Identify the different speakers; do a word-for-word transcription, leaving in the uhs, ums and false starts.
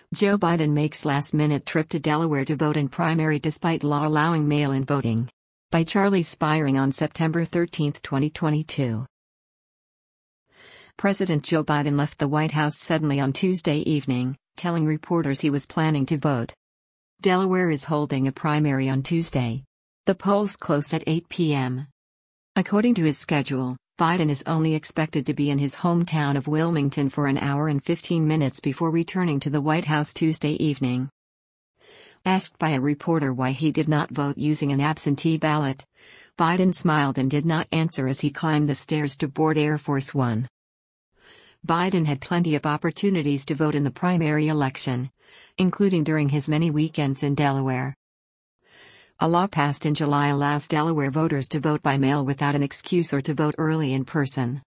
Speaker 1: Joe Biden makes last-minute trip to Delaware to vote in primary despite law allowing mail-in voting. By Charlie Spiring on September thirteenth, twenty twenty-two. President Joe Biden left the White House suddenly on Tuesday evening, telling reporters he was planning to vote. Delaware is holding a primary on Tuesday. The polls close at eight p m According to his schedule, Biden is only expected to be in his hometown of Wilmington for an hour and fifteen minutes before returning to the White House Tuesday evening. Asked by a reporter why he did not vote using an absentee ballot, Biden smiled and did not answer as he climbed the stairs to board Air Force One. Biden had plenty of opportunities to vote in the primary election, including during his many weekends in Delaware. A law passed in July allows Delaware voters to vote by mail without an excuse or to vote early in person.